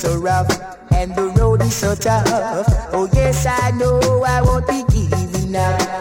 so rough and the road is so tough. Oh yes, I know I won't be giving up.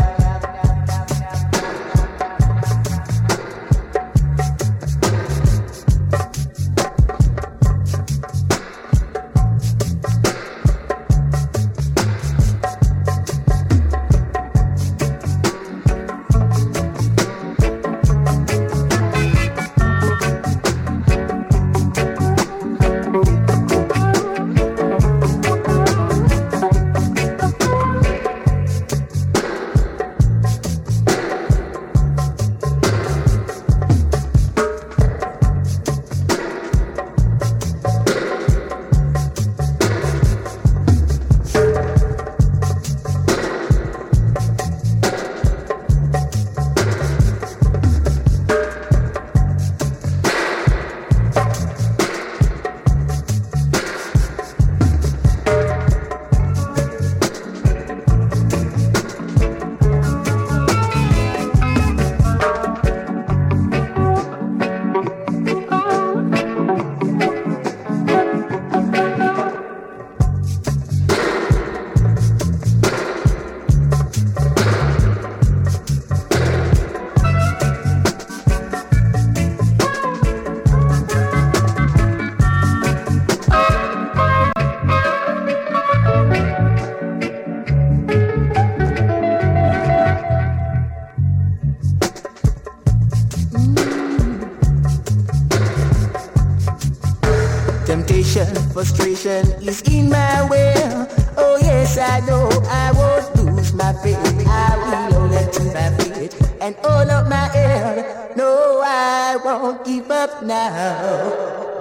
Frustration is in my way. Oh yes, I know I won't lose my faith. I will hold on to my faith and all of my air. No, I won't give up now.